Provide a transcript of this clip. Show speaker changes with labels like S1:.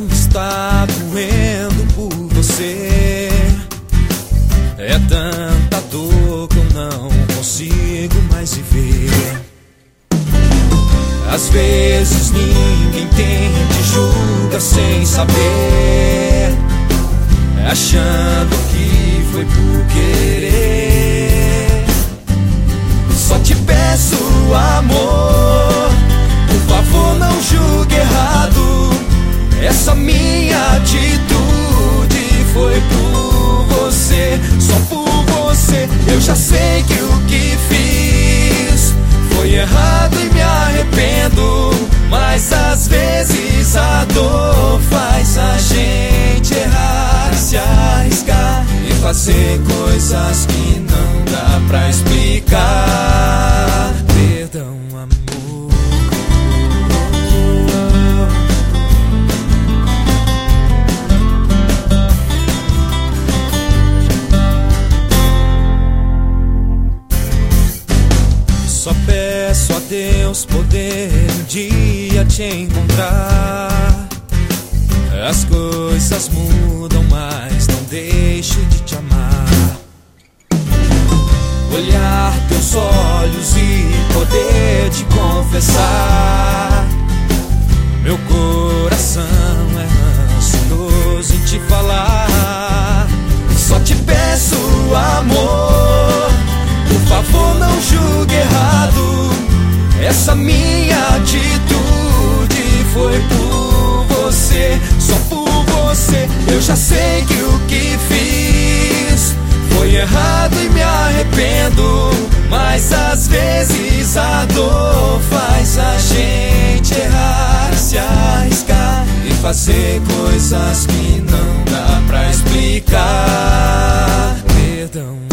S1: coração está doendo por você. É tanta dor que eu não consigo mais viver. Às vezes ninguém te julga sem saber, achando que foi por querer. Só te peço, amor, por favor não julgue errado. Essa minha atitude foi por você, só por você. Eu já sei que o que fiz foi errado e me arrependo, mas às vezes a dor faz a gente errar, se arriscar e fazer coisas que não dá pra explicar. Perdão, amor. Só peço a Deus poder um dia te encontrar. As coisas mudam, mas não deixo de te amar. Olhar teus olhos e poder te confessar. Meu coração é ansioso em te falar. Só te peço, amor, por favor não julgue errado. Essa minha atitude foi por você, só por você. Eu já sei que o que fiz foi errado e me arrependo, mas às vezes a dor faz a gente errar, se arriscar e fazer coisas que não dá pra explicar. Perdão.